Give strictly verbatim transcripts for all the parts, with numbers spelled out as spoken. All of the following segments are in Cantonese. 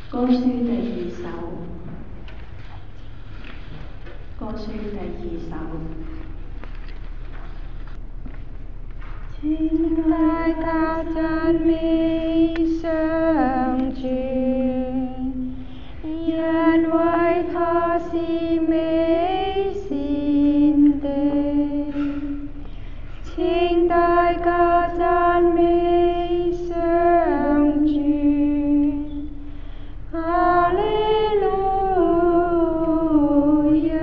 歌書第二首，歌書第二首。 請大家讚美上主，因為他是美善的。請大家讚美上主，哈利路亞。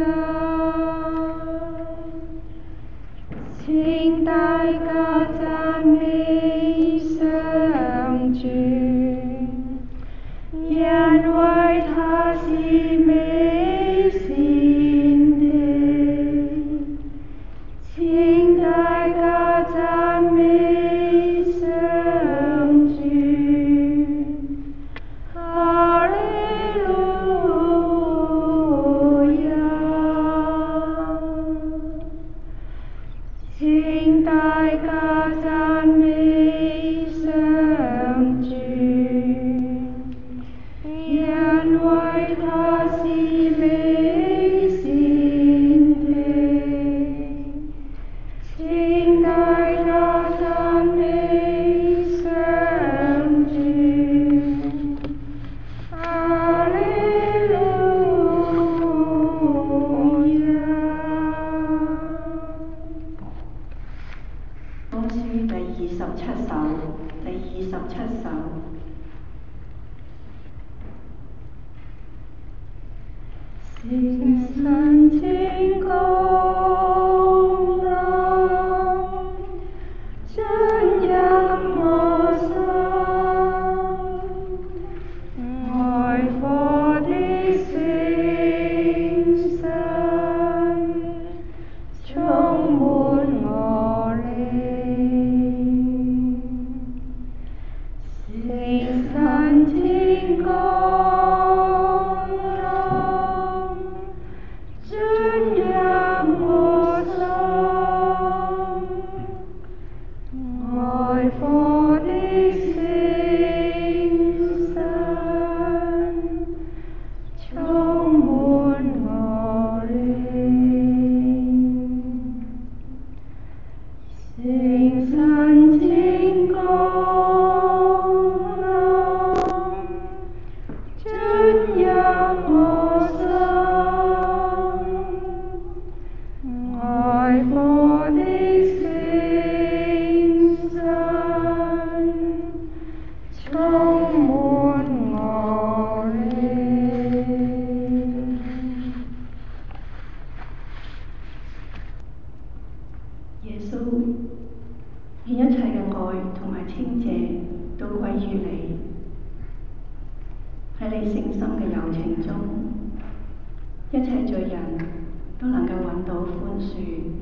請大家讚美上主，因為他是美善的。請大家讚美上主，哈利路亞。請大家讚美上主，因為他是美善的。請大家讚美上主，哈利路亞。 歌書第二十七首，第二十七首。 聖神請降臨，進入我心，愛火的聖神充滿我靈。聖神請降臨，進入我心，愛火的聖神充滿我靈。聖神請降臨，進入我心，愛火的聖神充滿我靈。 耶穌，願一切嘅愛同埋稱謝都歸於你。喺你聖心嘅柔情中，一切罪人都能夠揾到寬恕，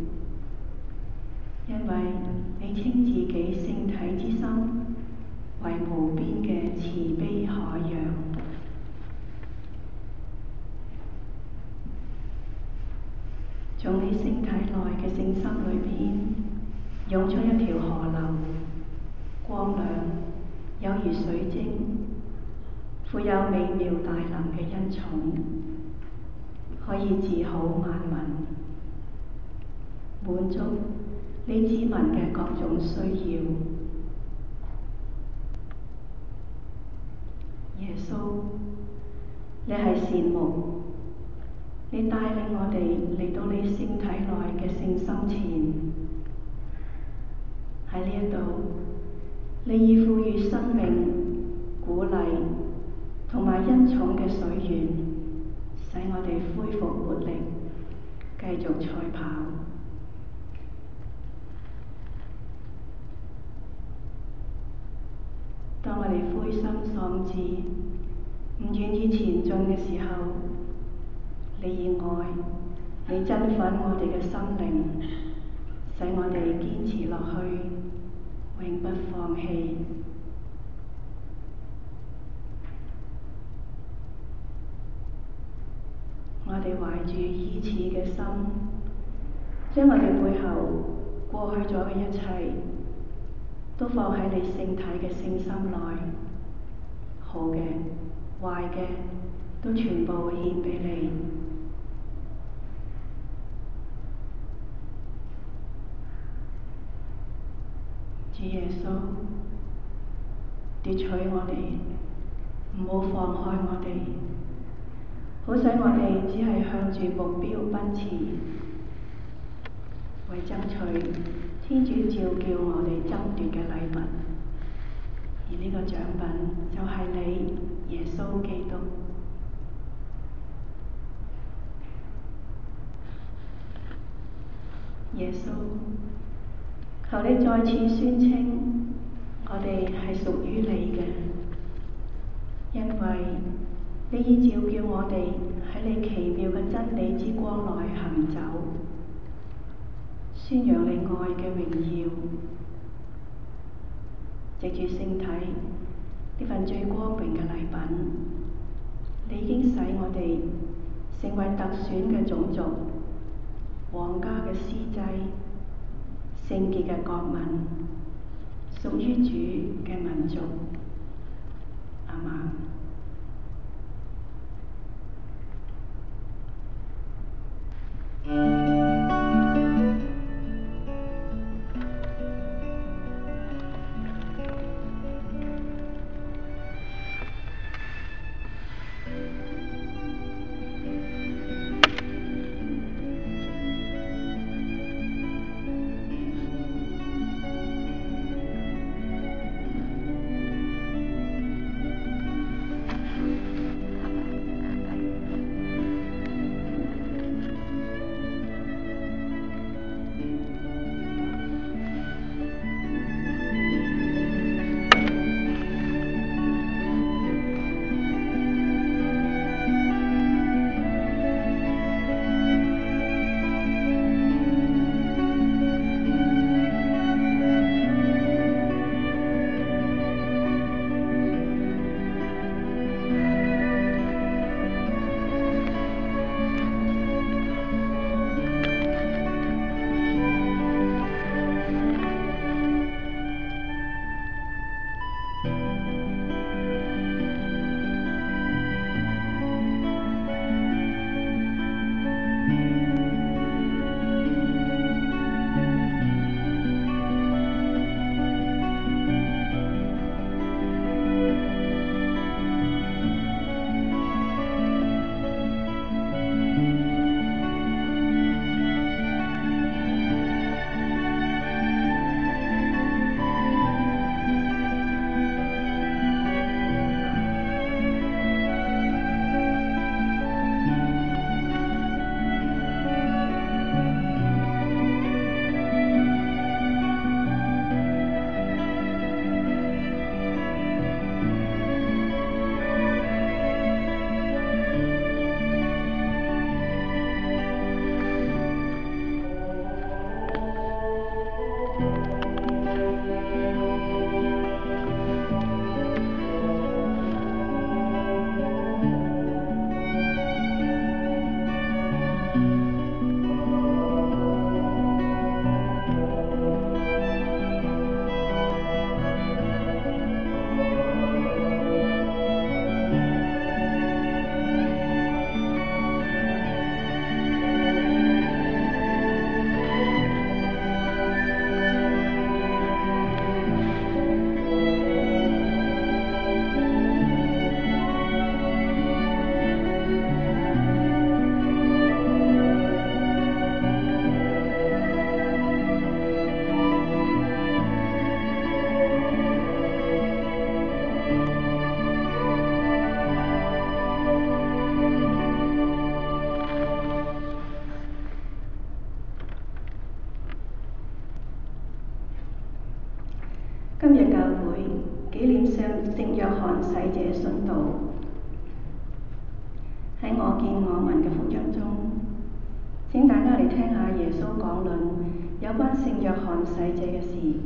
因為你稱自己聖體之心為無邊嘅慈悲海洋。從你聖體內嘅聖心裏邊，湧出一條河流，光亮有如水晶，富有美妙大能嘅恩寵，可以治好萬民，滿足你子民嘅各種需要。耶穌，你係善牧，你帶領我哋嚟到你聖體內嘅聖心前。喺呢一度，你已賦予生命、鼓勵同埋恩寵嘅水源，使我哋恢復活力，繼續賽跑。當我哋灰心喪志，唔願意前進嘅時候，你以愛，你振奮我哋嘅心靈，使我哋堅持落去，永不放棄。我哋懷住依恃嘅心，將我哋背後過去咗嘅一切，都放喺你聖體嘅聖心內。好嘅， 壞嘅都全部獻俾你。主耶穌，奪取我哋，唔好放開我哋，好使我哋只係向住目標奔馳，為爭取天主召叫我哋爭奪嘅禮物。而呢個獎品就係你，耶穌基督。耶穌，求你再次宣稱我哋係屬於你嘅，因為你已召叫我哋喺你奇妙嘅真理之光內行走，宣揚你愛嘅榮耀。藉住聖體呢份最光榮嘅禮品，你已經使我哋成為特選嘅種族，皇家嘅司祭，聖潔嘅國民，屬於主嘅民族。阿們。今日教會紀念聖聖約翰洗者殉道。喺我見我聞嘅福音中，請大家嚟聽下耶穌講論有關聖約翰洗者嘅事。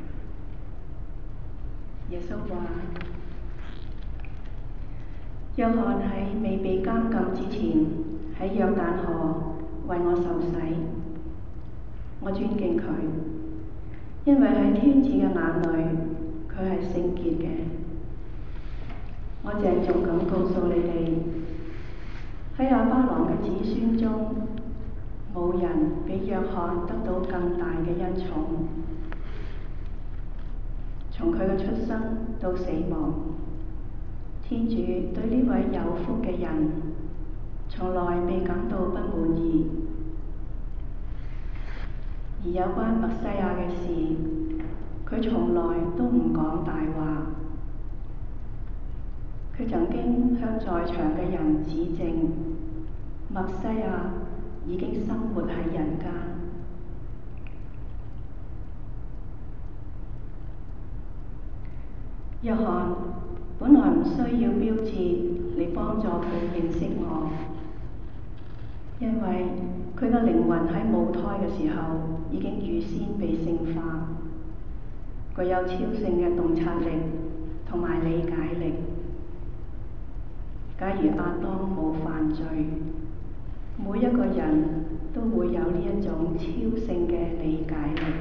耶穌話：約翰喺未被監禁之前，喺約旦河為我受洗，我尊敬佢。因為喺天主嘅眼裏，佢係聖潔嘅。 我鄭重咁告訴你哋，喺亞巴郎嘅子孫中，冇人比約翰得到更大嘅恩寵。從佢嘅出生到死亡，天主對呢位有福嘅人從來未感到不滿意。而有關默西亞嘅事，佢從來都唔講大話。佢曾經向在場嘅人指證，默西亞已經生活喺人間。約翰本來唔需要標誌嚟幫助佢認識我，因為佢嘅靈魂喺母胎嘅時候已經預先被聖化，具有超性嘅洞察力同埋理解力。假如亞當冇犯罪，每一個人都會有呢一種超性嘅理解力。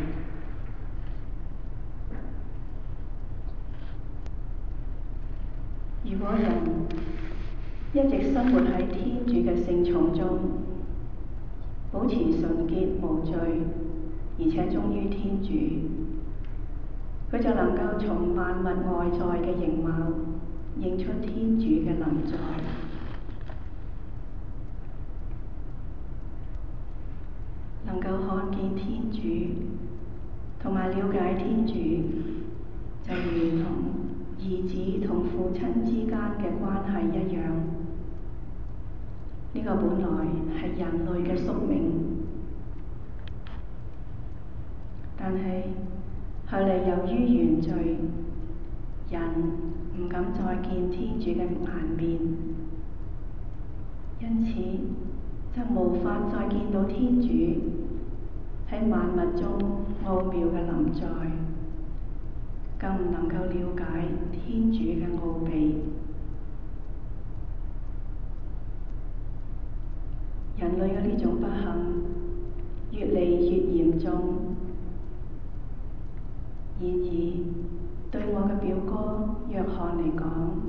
如果人一直生活喺天主嘅聖寵中，保持純潔無罪，而且忠於天主，佢就能夠從萬物外在嘅形貌認出天主嘅臨在。能夠看見天主同埋了解天主，就如同兒子同父親之間嘅關係一樣。呢個本來係人類嘅宿命，但係後嚟由於原罪，人唔敢再見天主嘅顏面，因此就無法再見到天主喺萬物中奧妙嘅臨在，更唔能夠了解天主嘅奧秘。人類嘅呢種不幸越嚟越嚴重，然而對我嘅表哥約翰嚟講，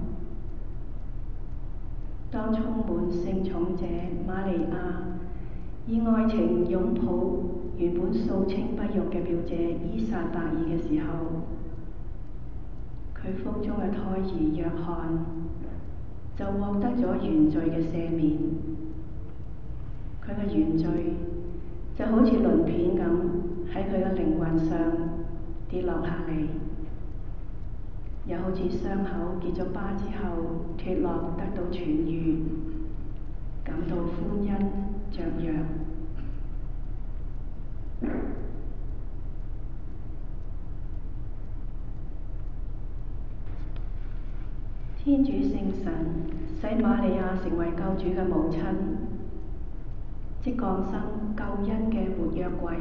當充滿聖寵者瑪利亞以愛情擁抱原本素稱不育嘅表姐依撒伯爾嘅時候，佢腹中嘅胎兒約翰就獲得咗原罪嘅赦免。佢嘅原罪就好似鱗片咁喺佢嘅靈魂上跌落下嚟，又好似傷口結咗疤之後脫落得到痊癒，感到歡欣雀躍。天主聖神使瑪利亞成為救主嘅母親，即降生救恩嘅沒約櫃。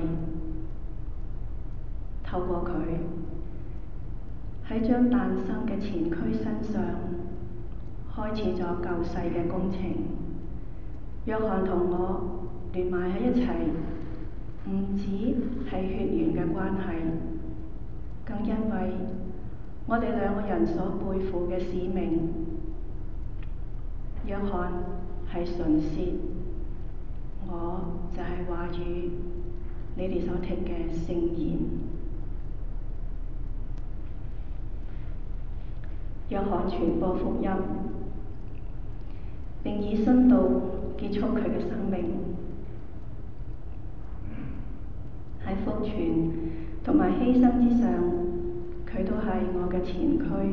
透過佢喺將誕生嘅前驅身上開始咗救世嘅工程。約翰同我連埋喺一齊，唔止係血緣嘅關係，更因為我哋兩個人所背負嘅使命。約翰係唇舌，我就係話語，你哋所聽嘅聖言。約翰傳播福音，並以殉道結束佢嘅生命。喺福傳同埋犧牲之上，佢都係我嘅前驅。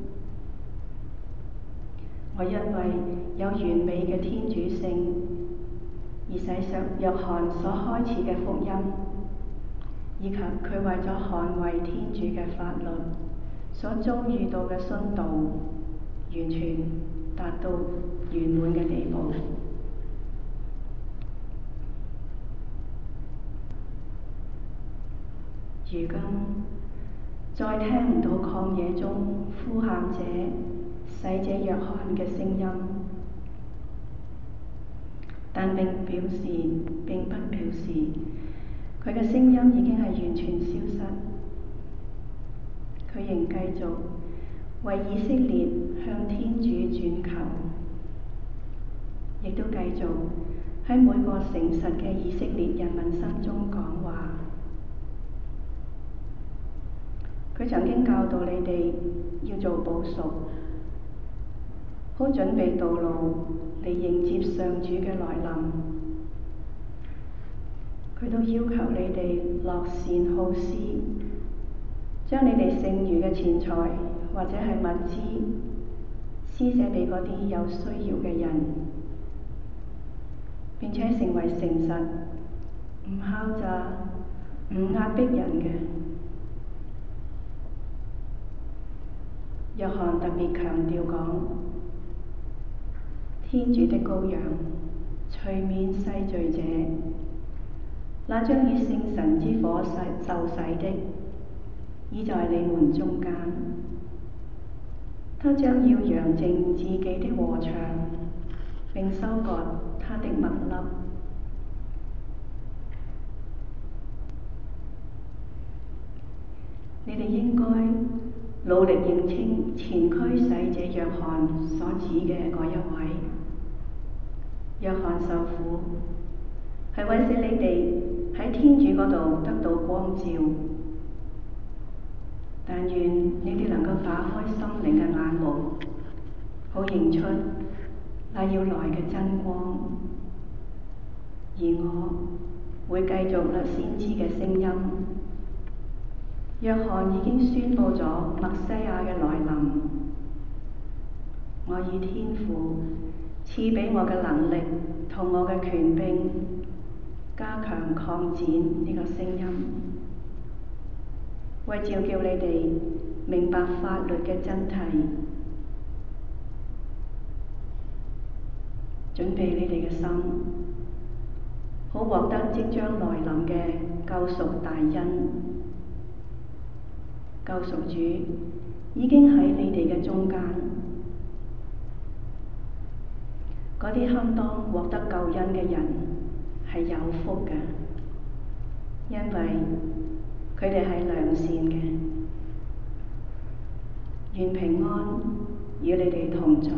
我因為有完美嘅天主性，而使上約翰所開始嘅福音，以及佢為咗捍衛天主嘅法律所遭遇到嘅殉道，完全達到圓滿嘅地步。如今再聽唔到曠野中呼喊者洗者約翰嘅聲音，但並表示並不表示佢嘅聲音已經係完全消失。佢仍繼續為以色列向天主轉求，亦都繼續喺每個誠實嘅以色列人民心中講話。佢曾經教導你哋要做補贖，好準備道路嚟迎接上主嘅來臨。佢都要求你哋樂善好施，將你哋剩餘嘅錢財或者係物資施捨俾嗰啲有需要嘅人，並且成為誠實、唔敲詐、唔壓迫人嘅。約翰特別強調講：天主的羔羊，除免世罪者，那將以聖神之火洗受洗的，已在你們中間。他將要揚淨自己的禾場，並收割他的麥粒。你哋應該努力認清前驅洗者約翰所指嘅嗰一位。約翰受苦，係為使你哋喺天主嗰度得到光照。但願你哋能夠打開心靈嘅眼目，好認出那要來嘅真光。而我會繼續那先知嘅聲音。約翰已經宣佈咗默西亞嘅來臨。我以天父賜俾我嘅能力同我嘅權柄，加強擴展呢個聲音，為召叫你哋明白法律嘅真諦，準備你哋嘅心，好獲得即將來臨嘅救贖大恩。救贖主已經喺你哋嘅中間。嗰啲堪當獲得救恩嘅人係有福嘅，因為佢哋係良善嘅。願平安與你哋同在。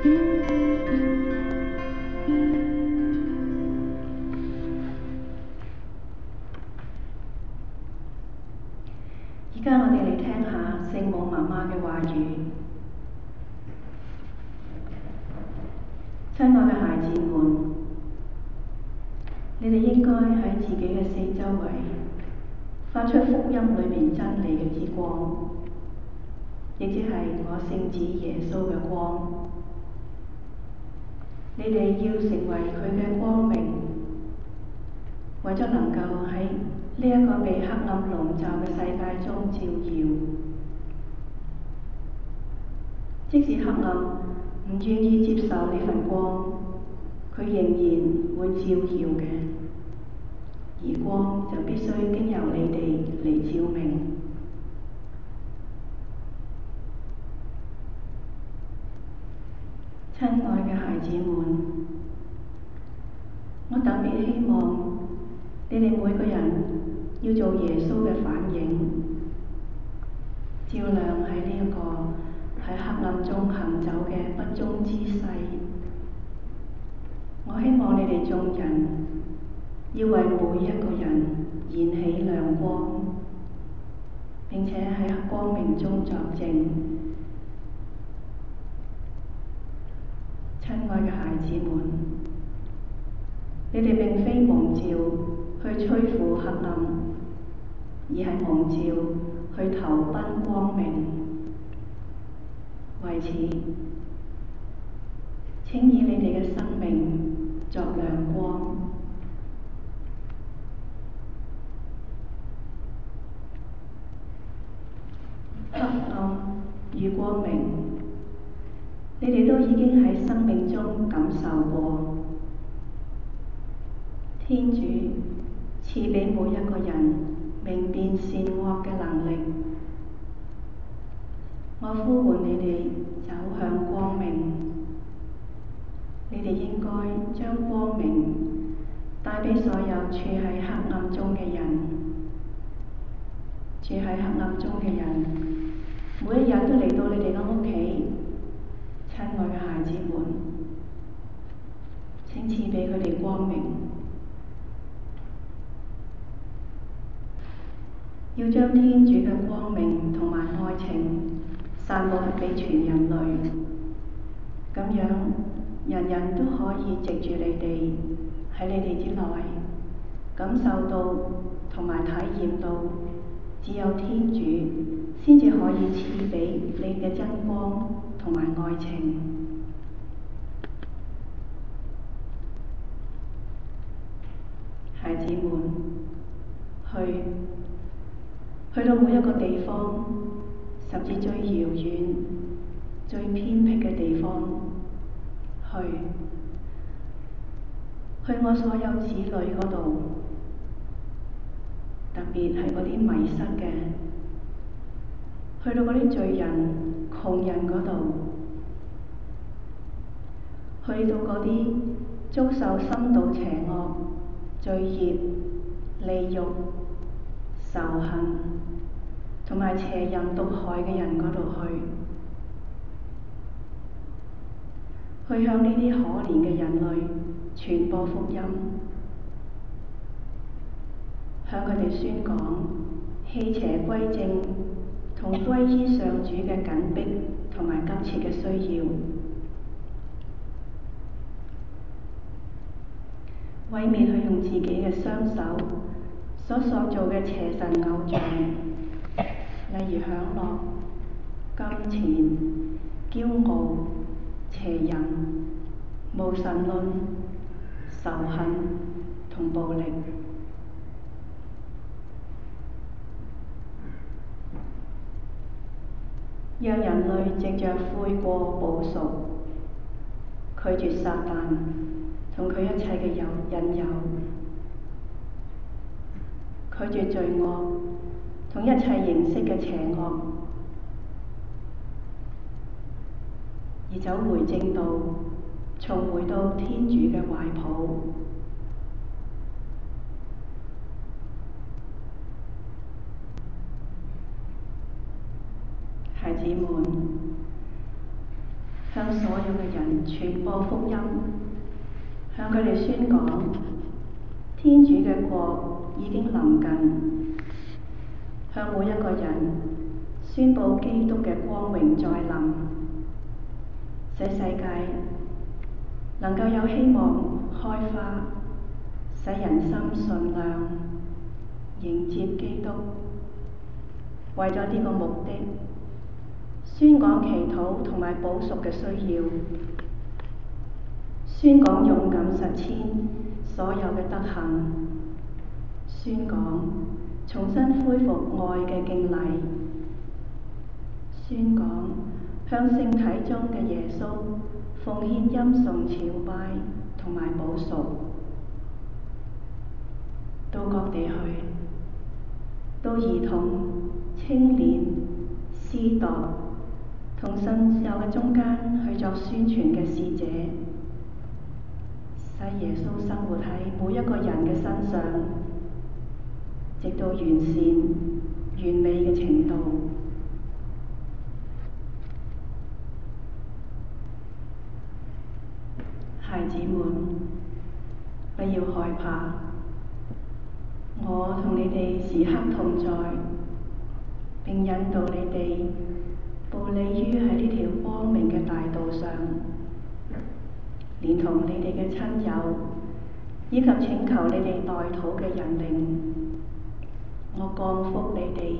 而家我哋嚟聽下聖母媽媽嘅話語。親愛嘅孩子們，你哋應該喺自己嘅四周圍發出福音裏面真理嘅之光，亦即係我聖子耶穌嘅光。你哋要成為佢嘅光明，為咗能夠喺呢一個被黑暗籠罩嘅世界中照耀。即使黑暗唔願意接受呢份光，佢仍然會照耀嘅，而光就必須經由你哋嚟照明。親愛嘅孩子們，我特別希望你哋每個人要做耶穌嘅反映，照亮喺呢一個喺黑暗中行走嘅不忠之世。我希望你哋眾人要為每一個人燃起亮光，並且喺光明中作證。親愛嘅孩子們，你哋並非蒙召去吹拂黑暗，而係蒙召去投奔光明。為此，請以你哋嘅生命作亮光。黑暗與光明，你哋都已經喺生命中感受過。天主賜俾每一個人明辨善惡嘅能力。我呼喚你哋走向光明，你哋應該將光明帶俾所有處喺黑暗中嘅人。處喺黑暗中嘅人，每一日都嚟到你哋嘅屋企。親愛嘅孩子們，請賜俾佢哋光明，要將天主嘅光明同埋愛情散佈俾全人類，咁樣人人都可以藉住你哋喺你哋之內感受到同埋體驗到，只有天主先至可以賜俾你嘅真光同埋愛情。孩子們，去去到每一個地方，甚至最遙遠、最偏僻嘅地方，去去我所有子女嗰度，特別係嗰啲迷失嘅，去到嗰啲罪人、窮人嗰度，去到嗰啲遭受深度邪惡、罪孽、利慾、仇恨同埋邪淫毒害嘅人嗰度去，去向呢啲可憐嘅人類傳播福音，向佢哋宣講棄邪歸正同歸依上主嘅緊迫同埋急切嘅需要。毀滅佢用自己嘅雙手所塑造嘅邪神偶像，例如享樂、金錢、驕傲、邪淫、無神論、仇恨同暴力，讓人類藉着悔過補贖，拒絕撒旦同佢一切嘅誘引誘，拒絕罪惡同一切形式嘅邪惡，而走回正道，重回到天主嘅懷抱。孩子們， 向所有嘅人傳播福音，向佢哋宣講天主嘅國已經臨近，向每一個人宣佈基督嘅光榮再臨，使世界能夠有希望開花，使人心順亮，迎接基督。為咗呢個目的，宣講祈禱同埋補贖嘅需要，宣講勇敢實踐所有嘅德行，宣講重新恢復愛嘅敬禮，宣講向聖體中嘅耶穌奉獻欽頌朝拜同埋補贖，到各地去，到兒童、青年、司鐸同信友嘅中間去作宣傳嘅使者，使耶穌生活喺每一個人嘅身上，直到完善完美嘅程度。孩子們，不要害怕，我同你哋時刻同在，並引導你哋步履於喺呢條光明嘅大道上，連同你哋嘅親友，以及請求你哋代禱嘅人靈，我降福你哋，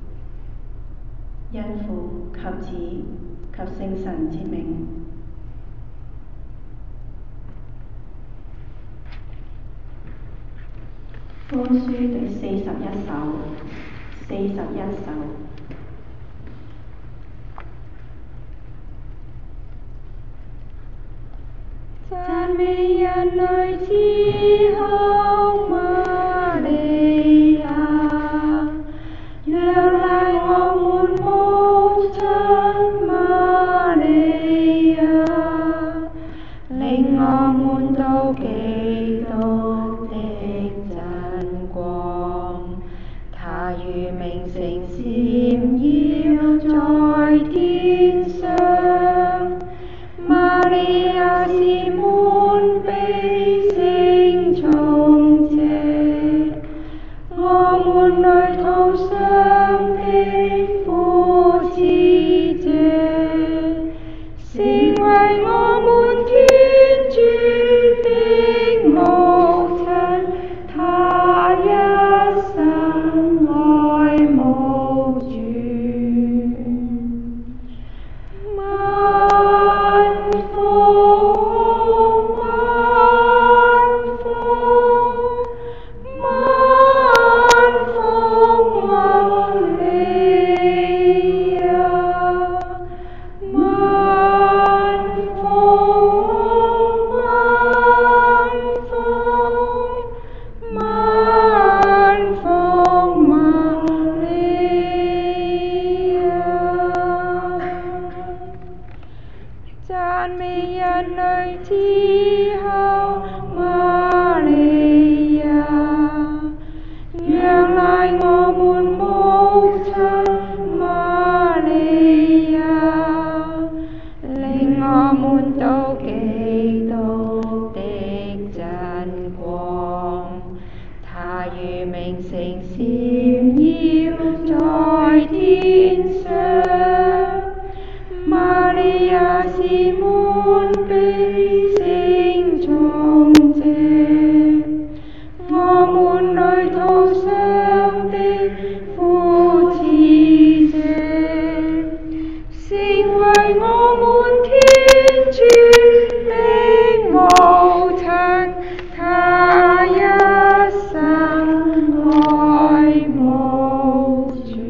因父及子及聖神之名。歌書第四十一首，四十一首。 讚美人類之后瑪利亞，仰賴我們母親瑪利亞，領我們到基督的真光，他如明星閃耀在天上。瑪利亞是滿被聖寵者，我們裡途上的扶持者，成為我們天主的母親，她一生愛慕主。讚美人類之后瑪利亞，仰賴我們母親瑪利亞，領我們到基督的真光，他如明星閃耀在天上。瑪利亞是滿被聖寵者，我們裡途上的扶持者，成為我們天主的母親，她一生愛慕主。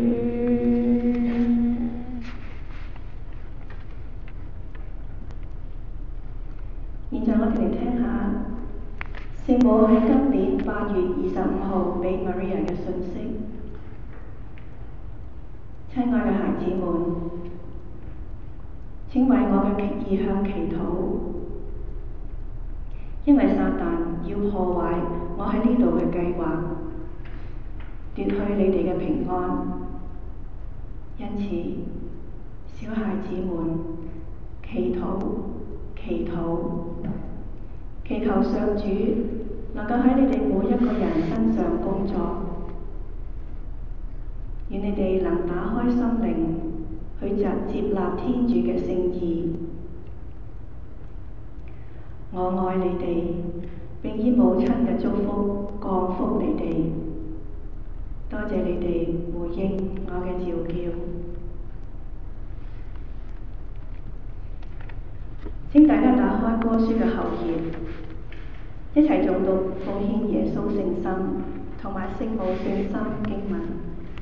現在我哋嚟聽下聖母喺今年八月二十五號俾 Maria 嘅訊息。親愛嘅孩子們，請為我嘅意向祈禱，因為撒旦要破壞我喺呢度嘅計劃，奪去你哋嘅平安。因此，小孩子們， 祈禱，祈禱，祈求上主能夠喺你哋每一個人身上工作，願你哋能打開心靈去接接納天主嘅聖意。我愛你哋，並以母親嘅祝福降福你哋。多謝你哋回應我嘅召叫。請大家打開歌書嘅後頁，一齊誦讀奉獻耶穌聖心同埋聖母聖心經文。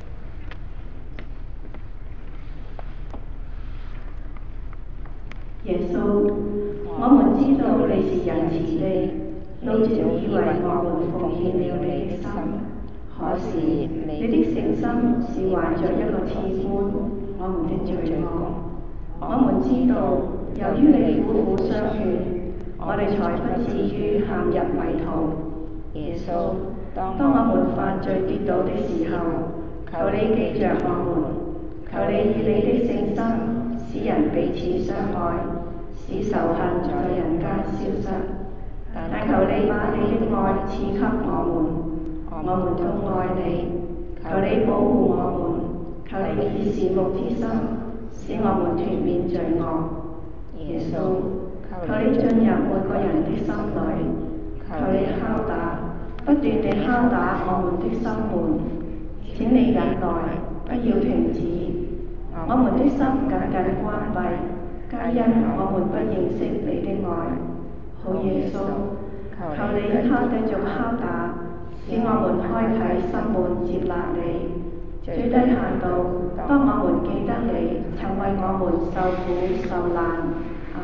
耶穌，我們知道你是仁慈的，你早已為我們奉獻了你的心，可是你的聖心是懷着一個刺冠我們的罪惡。我們知道，由於你苦苦相勸，我哋才不至於陷入迷途。耶穌，當我們犯罪跌倒的時候，求你記着我們，求你以你的聖心使人彼此相愛，使仇恨在人間消失。但求你把你的愛賜給我們，我們都愛你。求你保護我們，求你以善牧之心使我們脫免罪惡。耶穌，求你進入每個人的心裏，求你敲打，不斷地敲打我們的心門。請你忍耐，不要停止。我們的心緊緊關閉，皆因我們不認識你的愛。好耶穌，求你敲繼續敲打，使我們開啟心門接納你。最低限度，當我們記得你曾為我們受苦受難。阿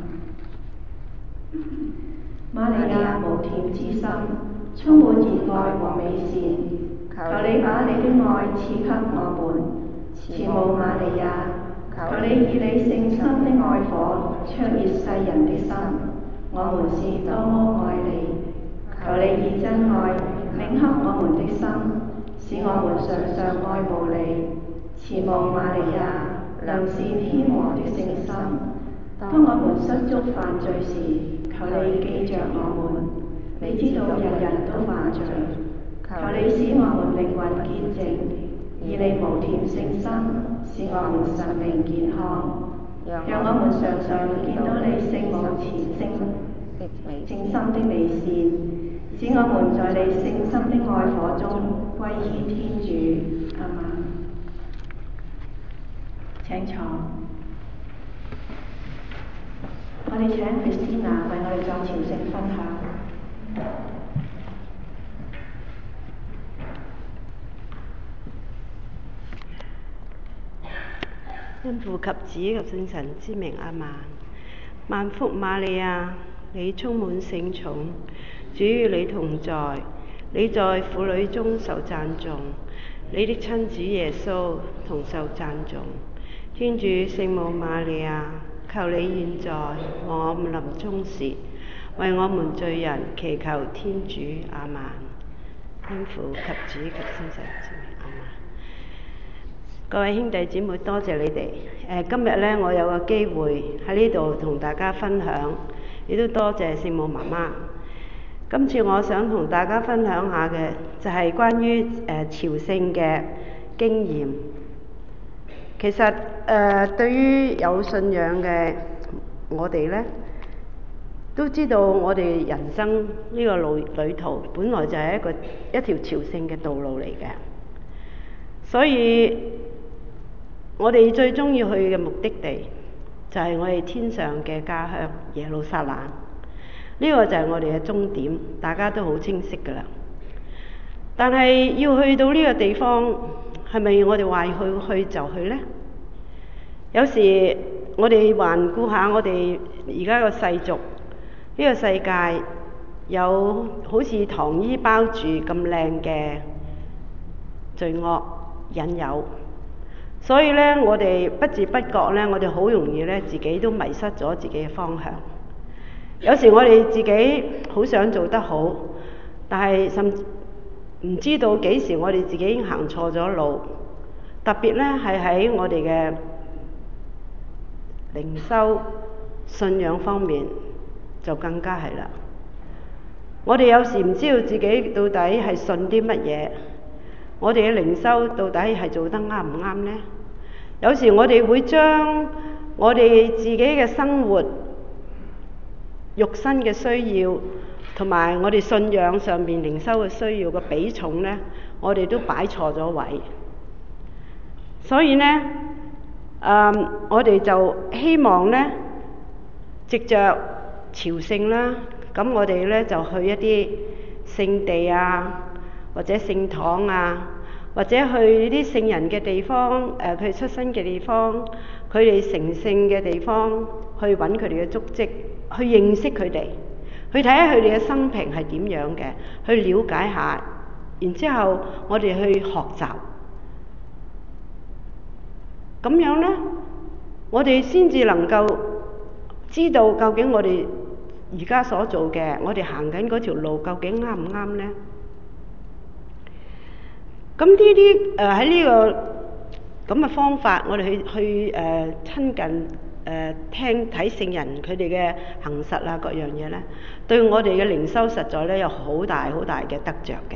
們。瑪利亞無甜之心，充滿熱愛和美善，求你把你的愛賜給我們。慈母瑪利亞，求你以你聖心的愛火灼熱世人的心。我們是多麼愛你，求你以真愛銘刻我們的心，使我們常常愛慕你。慈母瑪利亞，良善謙和的聖心，當我們失足犯罪時，求你記着我們。你知道人人都犯罪，求你使我們靈魂潔淨，以你無甜聖心使我們神靈健康。讓我們常常見到你聖母慈聖正心的美善，使我們在你聖心的愛火中歸依天主。阿們。請坐。我哋請 Christina 為我哋作朝聖分享。 因父及子及聖神之名，阿們。萬福瑪利亞，你充滿聖寵，主與你同在，你在婦女中受讚頌，你的親子耶穌同受讚頌。天主聖母瑪利亞，求你現在和我們臨終時，為我們罪人祈求天主。阿們。因父及子及聖神之名，阿們。各位兄弟姊妹，多謝你哋。誒、呃，今日咧，我有個機會喺呢度同大家分享，亦都多謝聖母媽媽。今次我想同大家分享下嘅就係關於誒、呃、朝聖嘅經驗。其實誒、呃，對於有信仰嘅我哋咧，都知道我哋人生呢個路旅途本來就係一個一條朝聖嘅道路嚟嘅，所以我哋最終要去嘅目的地就係我哋天上嘅家鄉耶路撒冷，呢個就係我哋嘅終點，大家都好清晰㗎啦。但係要去到呢個地方，係咪我哋話去去就去呢？有時我哋環顧下我哋而家個世俗，呢個世界有好似糖衣包住咁靚嘅罪惡引誘。所以咧，我哋不知不覺咧，我哋好容易咧，自己都迷失咗自己嘅方向。有時我哋自己好想做得好，但係甚至唔知道幾時我哋自己已經行錯咗路。特別咧係喺我哋嘅靈修信仰方面就更加係啦。我哋有時唔知道自己到底係信啲乜嘢，我哋嘅靈修到底係做得啱唔啱呢？有時我哋會將我哋自己嘅生活、肉身嘅需要同埋我哋信仰上面靈修嘅需要嘅比重呢，我哋都擺錯咗位。所以呢，誒，我哋就希望呢，藉着朝聖啦，咁我哋呢就去一啲聖地啊，或者聖堂啊，或者去啲聖人嘅地方，誒佢出生嘅地方，佢哋成聖嘅地方，去揾佢哋嘅足跡，去認識佢哋，去睇下佢哋嘅生平係點樣嘅，去了解下，然之後我哋去學習。咁樣呢，我哋先至能夠知道究竟我哋而家所做嘅，我哋行緊嗰條路究竟啱唔啱呢？咁呢啲誒喺呢個咁嘅方法，我哋去去誒、呃、親近誒、呃、聽睇聖人佢哋嘅行實啊，各樣嘢呢，對我哋嘅靈修實在呢有好大好大嘅得着嘅。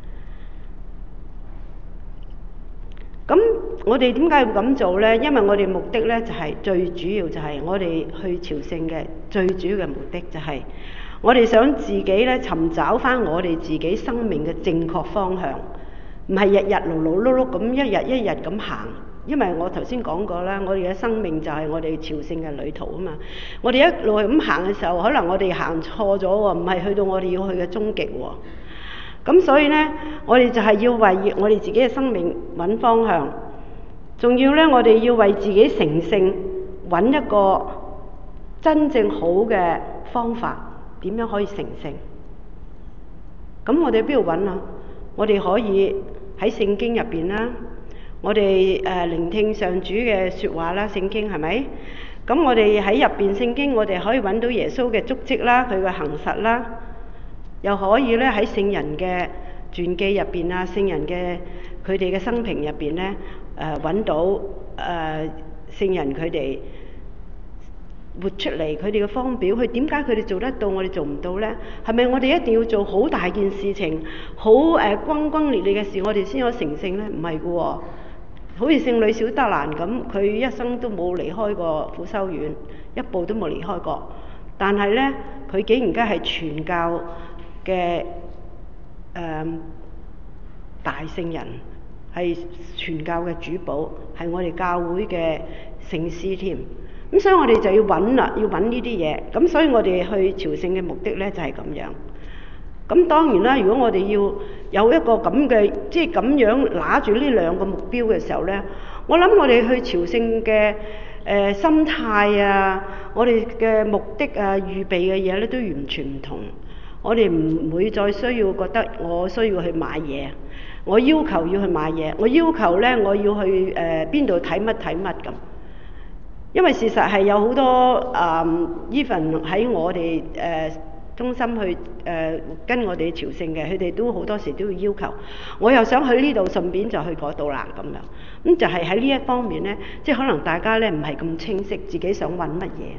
咁我哋點解要咁做呢？因為我哋目的呢就係、是、最主要就係我哋去朝聖嘅最主要嘅目的就係、是、我哋想自己呢尋找返我哋自己生命嘅正確方向，唔係日日勞勞碌碌咁一日一日咁行。因為我頭先講過啦，我哋嘅生命就係我哋朝聖嘅旅途啊嘛。我哋一路咁行嘅時候，可能我哋行錯咗喎，唔係去到我哋要去嘅終極喎。咁所以呢，我哋就係要為我哋自己嘅生命揾方向，仲要呢，我哋要為自己成聖揾一個真正好嘅方法，點樣可以成聖？咁我哋邊度揾啊？我哋可以喺聖經入邊啦，我哋誒、呃、聆聽上主嘅説話啦，聖經係咪？咁我哋喺入邊聖經，我哋可以揾到耶穌嘅足跡啦，佢嘅行實啦。又可以咧喺聖人嘅傳記入邊啊，聖人嘅佢哋嘅生平入邊咧，誒揾到誒聖人佢哋活出嚟佢哋嘅方表，佢點解佢哋做得到，我哋做唔到咧？係咪我哋一定要做好大件事情，好誒轟轟烈烈嘅事，我哋先可成聖咧？唔係嘅喎，好似聖女小德蘭咁，佢一生都冇離開過苦修院，一步都冇離開過，但係咧佢竟然間係傳教嘅誒、呃、大聖人，係傳教嘅主保，係我哋教會嘅聖師添。咁所以我哋就要揾啦，要揾呢啲嘢。咁所以我哋去朝聖嘅目的呢，就係、是、咁樣。咁當然啦，如果我哋要有一個咁嘅，即係咁樣拿住呢兩個目標嘅時候呢，我諗我哋去朝聖嘅誒、呃、心態啊，我哋嘅目的啊，預備嘅嘢呢，都完全唔同。我哋唔會再需要覺得我需要去買嘢，我要求要去買嘢，我要求呢，我要去誒邊度睇乜睇乜咁。因為事實係有好多誒 even 喺我哋誒、呃、中心去誒、呃、跟我哋朝聖嘅，佢哋都好多時都要要求，我又想去呢度，順便就去嗰度啦咁樣。咁就係喺呢一方面呢，即係可能大家呢唔係咁清晰自己想揾乜嘢。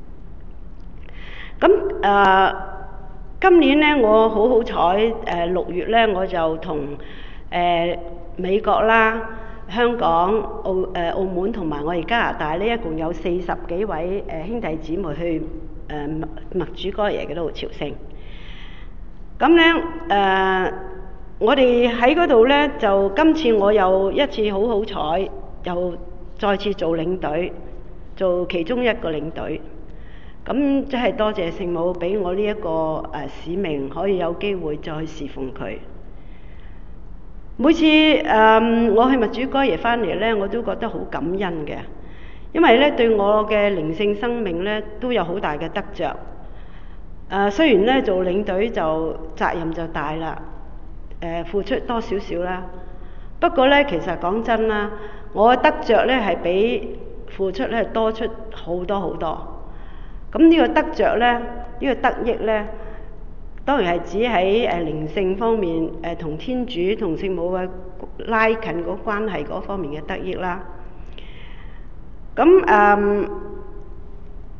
咁誒。呃今年呢，我好好彩，誒、呃、六月呢，我就同誒、呃、美國啦、香港、澳誒、呃、澳門同埋我哋加拿大呢，一共有四十幾位誒、呃、兄弟姊妹去誒默主哥爺嗰度朝聖。咁呢，誒、呃，我哋喺嗰度呢，就今次我又一次好好彩，又再次做領隊，做其中一個領隊。咁即係多謝聖母俾我呢、這、一個誒、呃、使命，可以有機會再去侍奉佢。每次誒、呃、我去默主哥爺翻嚟呢，我都覺得好感恩嘅，因為呢對我嘅靈性生命呢都有好大嘅得着。誒、呃、雖然呢做領隊就責任就大啦，誒、呃、付出多少少啦，不過呢其實講真啦，我嘅得着呢係比付出呢多出好多好多。咁呢個得着呢，呢、呢個得益呢，當然係指喺誒靈性方面，誒同天主同聖母嘅拉近個關係嗰方面嘅得益啦。咁誒、嗯，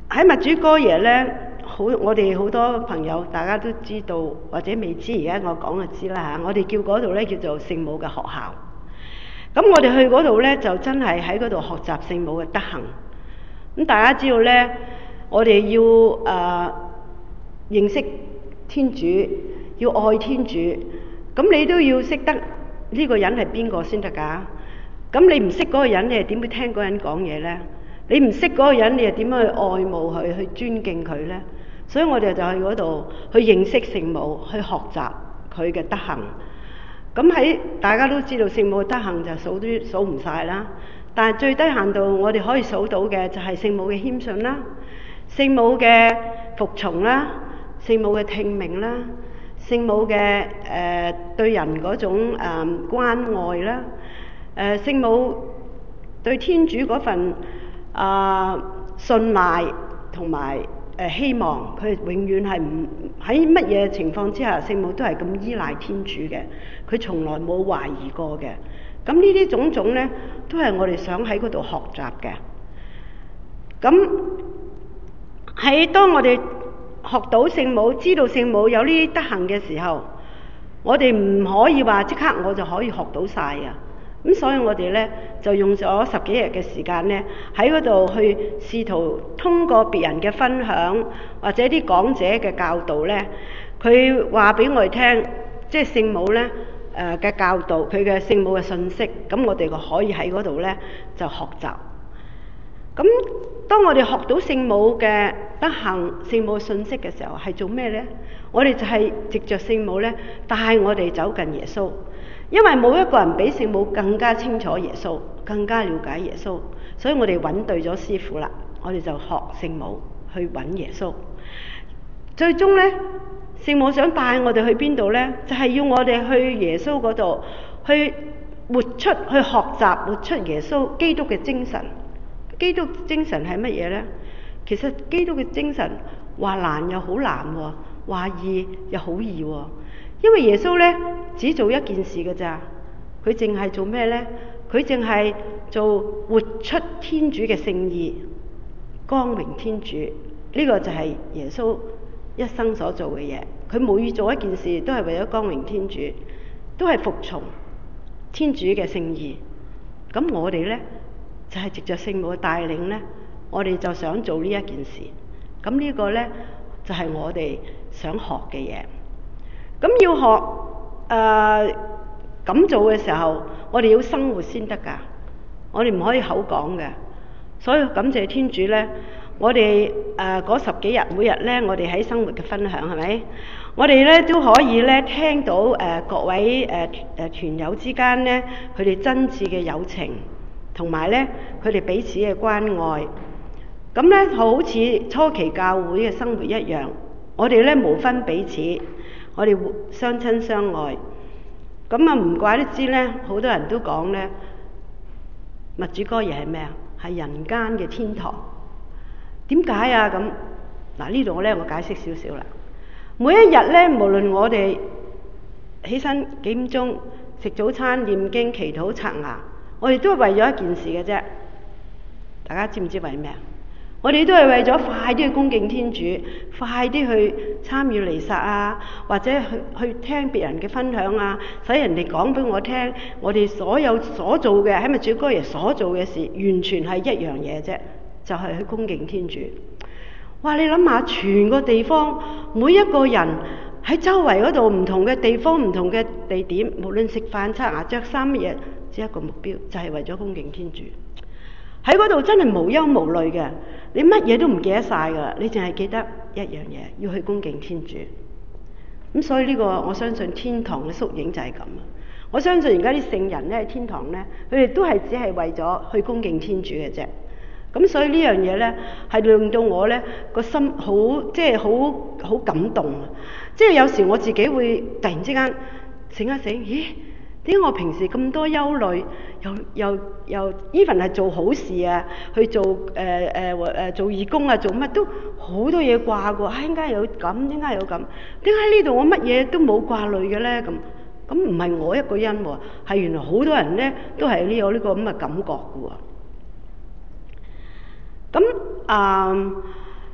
喺默主哥耶咧，好我哋好多朋友大家都知道或者未知，而家我講就知啦嚇。我哋叫嗰度咧叫做聖母嘅學校。咁我哋去嗰度咧就真係喺嗰度學習聖母嘅德行。咁大家知道咧，我哋要誒、呃、認識天主，要愛天主，咁你都要識得呢個人係邊個先得㗎？咁你唔識嗰個人，你係點會聽嗰個人講嘢咧？你唔識嗰個人，你又點樣去愛慕佢、去尊敬佢咧？所以我哋就去嗰度去認識聖母，去學習佢嘅德行。咁喺大家都知道聖母嘅德行就數都數唔晒啦，但係最低限度我哋可以數到嘅就係聖母嘅謙遜啦、聖母嘅服從啦、聖母嘅聽命啦、聖母嘅誒、呃、對人嗰種誒、呃、關愛啦、誒、呃、聖母對天主嗰份啊、呃、信賴同埋誒希望，佢永遠係唔喺乜嘢情況之下，聖母都係咁依賴天主嘅，佢從來冇懷疑過嘅。咁呢啲種種呢，都係我哋想喺嗰度學習嘅。咁喺當我哋學到聖母，知道聖母有呢啲德行嘅時候，我哋唔可以話即刻我就可以學到晒啊！咁所以我哋咧就用咗十幾日嘅時間咧，喺嗰度去試圖通過別人嘅分享或者啲講者嘅教導咧，佢話俾我哋聽，即係聖母咧誒嘅教導，佢嘅聖母嘅信息，咁我哋就可以喺嗰度咧就學習。咁當我哋學到聖母嘅德行、聖母嘅信息嘅時候，係做咩咧？我哋就係藉着聖母咧帶我哋走近耶穌。因為冇一個人比聖母更加清楚耶穌，更加了解耶穌，所以我哋揾對咗師傅啦，我哋就學聖母去揾耶穌。最終呢，聖母想帶我哋去邊度呢？就係要我哋去耶穌嗰度，去活出、去學習、活出耶穌基督嘅精神。基督精神係乜嘢呢？其實基督嘅精神話難又好難喎，話易又好易喎。因為耶穌咧只做一件事嘅咋，佢淨係做咩咧？佢淨係做活出天主嘅聖意，光榮天主。呢個就係耶穌一生所做嘅嘢。佢每做一件事都係為咗光榮天主，都係服從天主嘅聖意。咁我哋咧就係藉着聖母嘅帶領咧，我哋就想做呢一件事。咁呢個咧就係我哋想學嘅嘢。咁要學誒咁、呃、做嘅時候，我哋要生活先得㗎，我哋唔可以口講嘅。所以感謝天主咧，我哋誒嗰十幾日每日咧，我哋喺生活嘅分享係咪？我哋咧都可以咧聽到誒、呃、各位誒誒、呃、團友之間咧，佢哋真摯嘅友情，同埋咧佢哋彼此嘅關愛。咁咧好似初期教會嘅生活一樣，我哋咧無分彼此。我哋相親相愛，咁啊唔怪得知咧，好多人都講咧，默主哥耶係咩啊？係人間嘅天堂。點解啊？咁嗱呢度咧，我解釋少少啦。每一日咧，無論我哋起身幾點鐘食早餐、念經、祈禱、刷牙，我哋都係為咗一件事嘅啫。大家知唔知為咩啊？我哋都係為咗快啲去恭敬天主，快啲去參與彌撒啊，或者去去聽別人嘅分享啊，使人哋講俾我聽，我哋所有所做嘅喺默主哥耶所做嘅事，完全係一樣嘢啫，就係、是、去恭敬天主。哇！你諗下，全個地方每一個人喺周圍嗰度唔同嘅地方、唔同嘅地點，無論食飯、刷牙、着衫乜嘢，只一個目標就係、是、為咗恭敬天主。喺嗰度真係無憂無慮嘅，你乜嘢都唔記得晒噶，你淨係記得一樣嘢，要去恭敬天主。咁所以呢個我相信天堂嘅縮影就係咁啊！我相信而家啲聖人咧喺天堂咧，佢哋都係只係為咗去恭敬天主嘅啫。咁所以呢樣嘢咧係令到我咧個心好即係好好感動啊！即係有時我自己會突然之間醒一醒，咦？點解我平時咁多憂慮，又又又 even 係做好事啊，去做誒誒誒做義工啊，做乜都好多嘢掛過，啊點解有咁？點解有咁？點解呢度我乜嘢都冇掛慮嘅咧？咁咁唔係我一個人喎，係原來好多人咧都係呢有呢個咁嘅感覺嘅喎。咁啊、呃，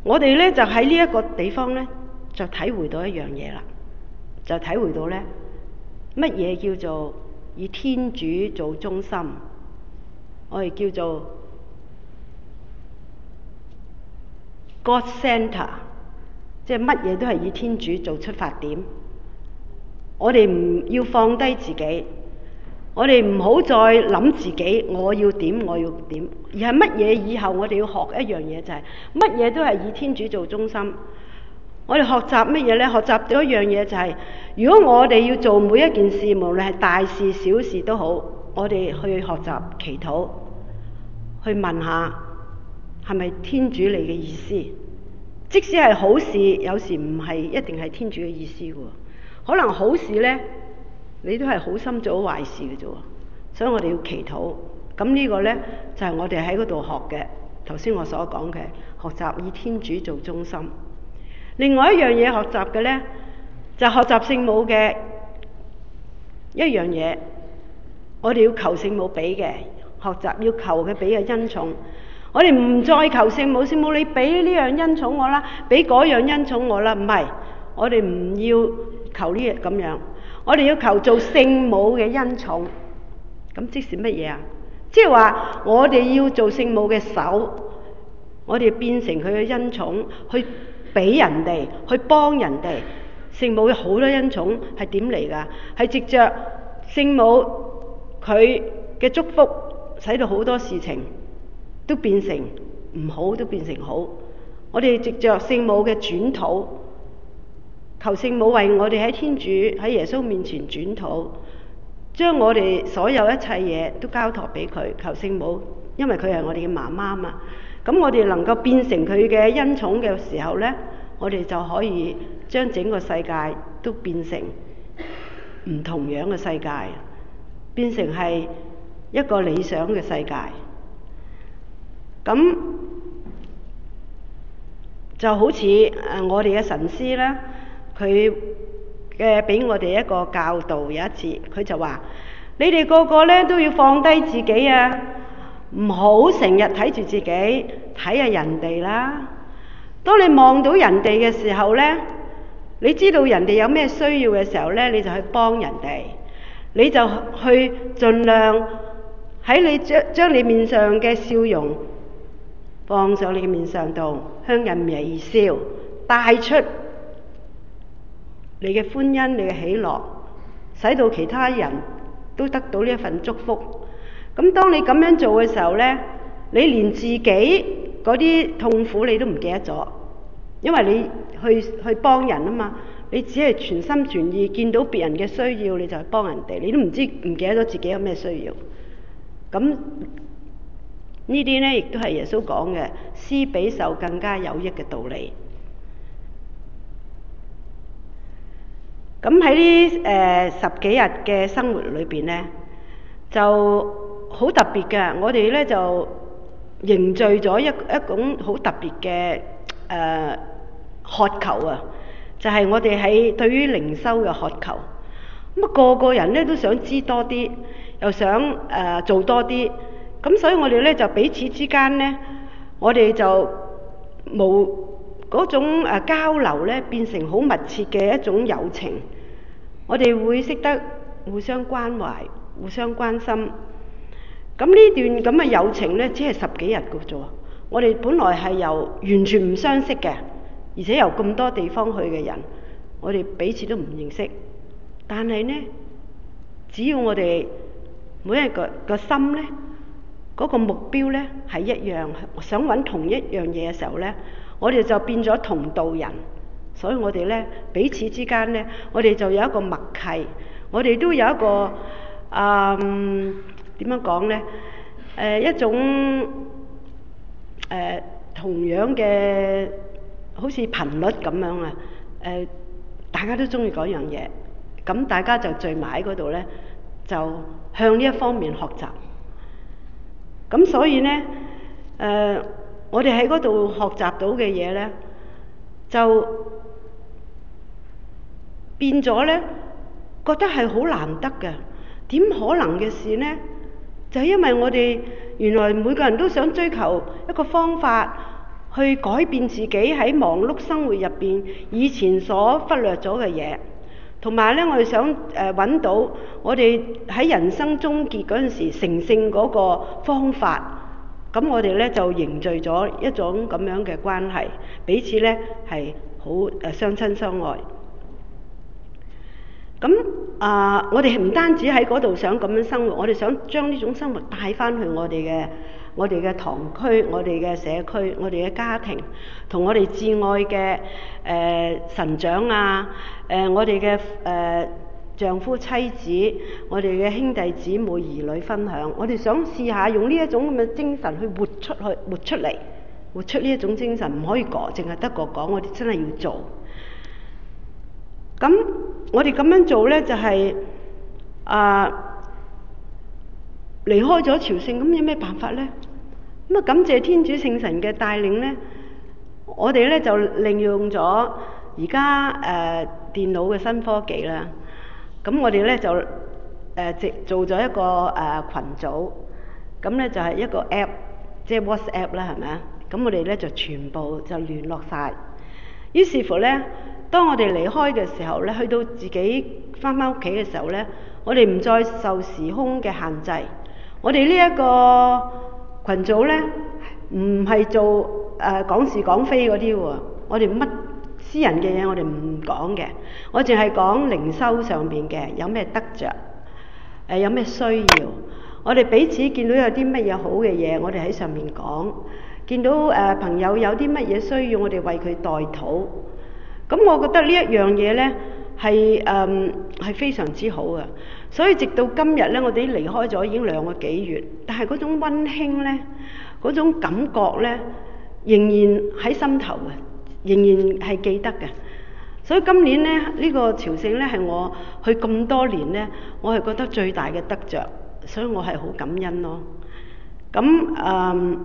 我哋咧就喺呢一個地方咧，就體會到一樣嘢啦，就體會到咧乜嘢叫做以天主做中心，我哋叫做 God Center， 即係乜嘢都係以天主做出發點。我哋唔要放低自己，我哋唔好再諗自己我要點我要點，而係乜嘢以後我哋要學一樣嘢，就係乜嘢都係以天主做中心。我哋學習乜嘢呢？學習咗一樣嘢就係、是，如果我哋要做每一件事，無論係大事小事都好，我哋去學習祈禱，去問下係咪天主你嘅意思？即使係好事，有時唔係一定係天主嘅意思喎。可能好事呢，你都係好心做壞事嘅啫。所以我哋要祈禱。咁呢個呢，就係、是、我哋喺嗰度學嘅。頭先我所講嘅，學習以天主做中心。另外一樣嘢學習嘅呢，就係、學習聖母嘅一樣嘢。我哋要求聖母俾嘅，學習要求佢俾嘅恩寵。我哋唔再求聖母，聖母你俾呢樣恩寵我啦，俾嗰樣恩寵我啦。唔係，我哋唔要求呢樣咁樣，我哋要求做聖母嘅恩寵。咁即是乜嘢啊？即係話我哋要做聖母嘅手，我哋變成佢嘅恩寵，去俾人哋，去幫人哋。聖母有好多恩寵係點嚟㗎？係藉着聖母佢嘅祝福，使到好多事情都變成唔好，都變成好。我哋藉着聖母嘅轉禱，求聖母為我哋喺天主喺耶穌面前轉禱，將我哋所有一切嘢都交託俾佢。求聖母，因為佢係我哋嘅媽媽嘛。咁我哋能夠變成佢嘅恩寵嘅時候呢，我哋就可以將整個世界都變成唔同樣嘅世界，變成係一個理想嘅世界。咁就好似誒我哋嘅神師啦，佢嘅俾我哋一個教導。有一次佢就話：你哋個個咧都要放低自己啊，唔好成日睇住自己，睇下人哋啦。當你望到人哋嘅時候咧，你知道人哋有咩需要嘅時候咧，你就去幫人哋，你就去盡量喺你將將你面上嘅笑容放上你嘅面上度，向人微笑，帶出你嘅歡欣，你嘅喜樂，使到其他人都得到呢一份祝福。咁當你咁樣做嘅時候咧，你連自己嗰啲痛苦你都唔記得咗，因為你去去幫人啊嘛，你只係全心全意見到別人嘅需要，你就去幫人哋，你都唔知唔記得咗自己有咩需要。咁呢啲呢，亦都係耶穌講嘅施比受更加有益嘅道理。咁喺呢誒十幾日嘅生活裏邊呢，就好特別嘅。我哋呢就凝聚咗一一種好特別嘅誒渴求啊，就係、是、我哋喺對於靈修嘅渴求。咁啊，個個人呢都想知多啲，又想誒、呃、做多啲。咁所以我哋咧就彼此之間咧，我哋就冇嗰種誒交流咧，變成好密切嘅一種友情。我哋會識得互相關懷、互相關心。咁呢段咁嘅友情咧，只係十幾日嘅啫。我哋本來係由完全唔相識嘅，而且由咁多地方去嘅人，我哋彼此都唔認識。但係呢，只要我哋每一個個心咧，嗰個目標呢係一樣，想揾同一樣嘢嘅時候呢，我哋就變咗同道人。所以我哋呢彼此之間呢，我哋就有一個默契，我哋都有一個啊點樣講呢？誒、呃、一種誒、呃、同樣嘅好似頻率咁樣啊！誒、呃、大家都中意嗰樣嘢，咁大家就聚埋喺嗰度呢，就向呢一方面學習。咁所以呢，誒、呃，我哋喺嗰度學習到嘅嘢呢，就變咗呢，覺得係好難得嘅。點可能嘅事呢？就係因為我哋原來每個人都想追求一個方法去改變自己喺忙碌生活入邊以前所忽略咗嘅嘢，同埋咧我哋想誒揾到我哋喺人生終結嗰陣時成聖嗰個方法，咁我哋咧就凝聚咗一種咁樣嘅關係，彼此咧係好誒相親相愛。咁啊、呃，我哋唔單止喺嗰度想咁樣生活，我哋想將呢種生活帶翻去我哋嘅我哋嘅堂區、我哋嘅社區、我哋嘅家庭，同我哋至愛嘅誒、呃、神長啊，誒、呃、我哋嘅誒丈夫妻子、我哋嘅兄弟姊妹兒女分享。我哋想試下用呢一種咁嘅精神去活出去、活出嚟、活出呢一種精神，唔可以講，淨係得個講，我哋真係要做。咁我哋咁樣做呢，就係、是、啊離開咗朝聖，咁有咩辦法呢？咁啊感謝天主聖神嘅帶領呢，我哋呢就利用咗而家誒電腦嘅新科技啦。咁我哋呢就誒直、呃、做咗一個誒、呃、群組，咁呢就係一個 app， 即係 WhatsApp 啦，係咪啊？咁我哋呢就全部就聯絡晒。於是乎呢，當我哋離開嘅時候呢，去到自己返返屋企嘅時候呢，我哋唔再受時空嘅限制。我哋呢一個群組呢，唔係做誒、呃、講是講非嗰啲喎，我哋乜私人嘅嘢我哋唔講嘅，我淨係講靈修上邊嘅有咩得着，誒、呃、有咩需要，我哋彼此見到有啲乜嘢好嘅嘢，我哋喺上面講，見到誒、呃、朋友有啲乜嘢需要，我哋為佢代禱。咁我覺得呢一樣嘢呢係誒係非常之好嘅，所以直到今日呢，我哋離開咗已經兩個幾月，但係嗰種溫馨呢，嗰種感覺呢，仍然喺心頭嘅，仍然係記得嘅。所以今年呢，呢、呢個朝聖呢係我去咁多年呢，我係覺得最大嘅得着，所以我係好感恩咯。咁誒。呃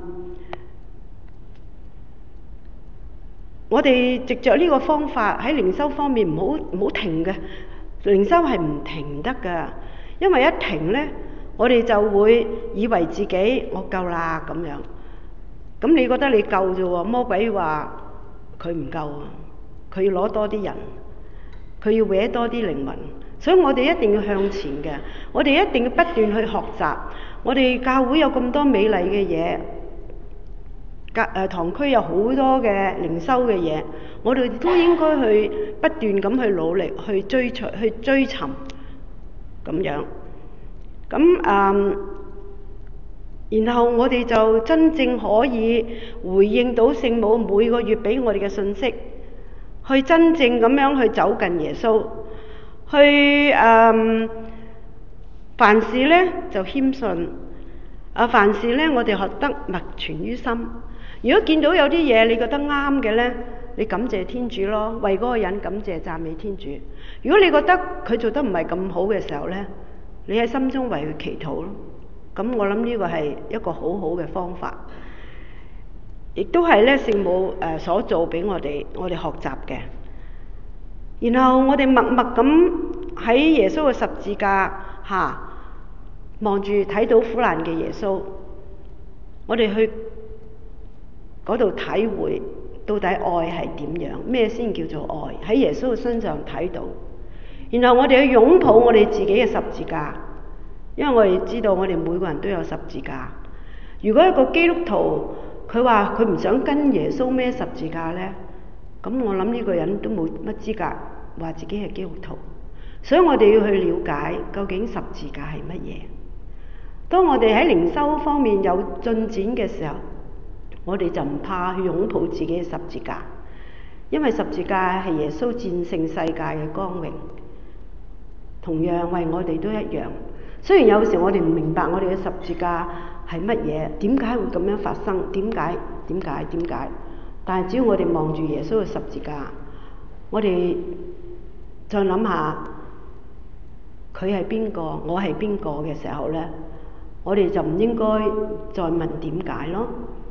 我哋藉着呢個方法喺靈修方面唔好唔好停嘅，靈修係唔停得㗎，因為一停呢，我哋就會以為自己我夠啦咁樣。咁你覺得你夠啫喎？魔鬼話佢唔夠啊，佢要攞多啲人，佢要搲多啲靈魂，所以我哋一定要向前嘅，我哋一定要不斷去學習。我哋教會有咁多美麗嘅嘢。隔誒堂區有好多嘅靈修嘅嘢，我哋都應該去不斷咁去努力去追隨去追尋咁樣。咁誒、嗯，然後我哋就真正可以回應到聖母每個月俾我哋嘅信息，去真正咁樣去走近耶穌，去誒、嗯、凡事呢就謙遜，啊凡事呢我哋學得默存於心。如果見到有啲嘢你覺得啱嘅呢，你感謝天主咯，為嗰個人感謝讚美天主。如果你覺得佢做得唔係咁好嘅時候呢，你喺心中為佢祈禱咯。咁我諗呢個係一個好好嘅方法，亦都係呢聖母誒所做俾我哋我哋學習嘅。然後我哋默默咁喺耶穌嘅十字架下望住睇到苦難嘅耶穌，我哋去嗰度體會到底愛係點樣，咩先叫做愛？喺耶穌嘅身上睇到，然後我哋去擁抱我哋自己嘅十字架，因為我哋知道我哋每個人都有十字架。如果一個基督徒佢話佢唔想跟耶穌孭十字架呢，咁我諗呢個人都冇乜資格話自己係基督徒。所以我哋要去了解究竟十字架係乜嘢。當我哋喺靈修方面有進展嘅時候，我哋就唔怕去擁抱自己嘅十字架，因為十字架係耶穌戰勝世界嘅光榮，同樣為我哋都一樣。雖然有時我哋唔明白我哋嘅十字架係乜嘢，點解會咁樣發生？點解？點解？點解？但係只要我哋望住耶穌嘅十字架，我哋再諗下佢係邊個，我係邊個嘅時候呢，我哋就唔應該再問點解咯。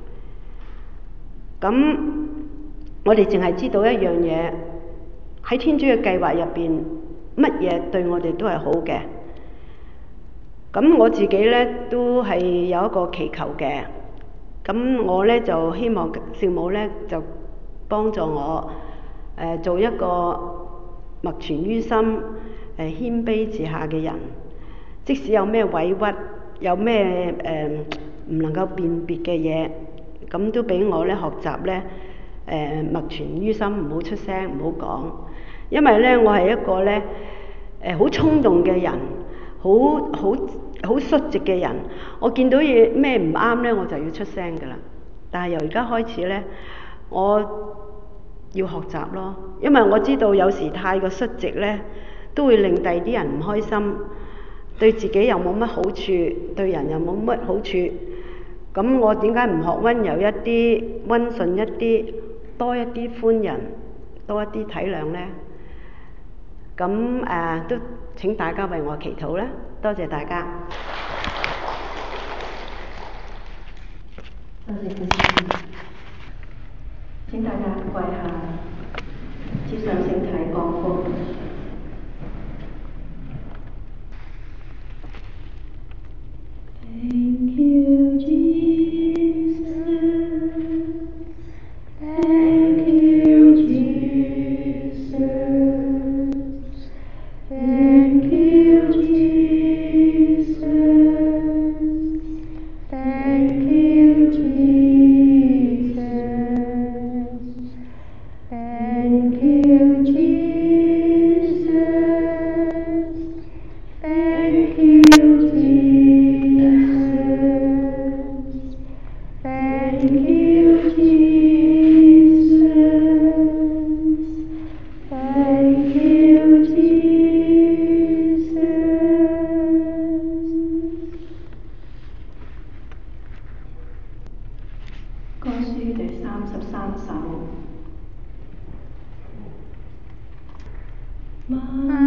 咁我哋淨係知道一樣嘢，喺天主嘅計劃入邊，乜嘢對我哋都係好嘅。咁我自己呢，都係有一個祈求嘅， 咁我咧就希望聖母咧就幫助我誒、呃、做一個默存於心、誒、呃、謙卑自下嘅人，即使有咩委屈，有咩誒唔能夠辨別嘅嘢，咁都俾我咧學習咧誒默存於心，唔好出聲，唔好講，因為咧我係一個咧誒好衝動嘅人，好好好率直嘅人，我見到嘢咩唔啱咧，我就要出聲噶啦。但係由而家開始咧，我要學習咯，因為我知道有時太過率直咧，都會令第二啲人唔開心，對自己又冇乜好處，對人又冇乜好處。咁我點解唔學溫柔一啲、溫順一啲、多一啲寬仁、多一啲體諒咧？咁誒、呃、都請大家為我祈禱啦，多謝大家。 多謝主持，請大家跪下，接上聖體降福。Thank you, Jesus. Thank you, Jesus. Thank you, Jesus. Thank you, Jesus. Thank you, Jesus. Thank you, Jesus. Thank you, Jesus. Thank you, Jesus. 歌書第三十三首。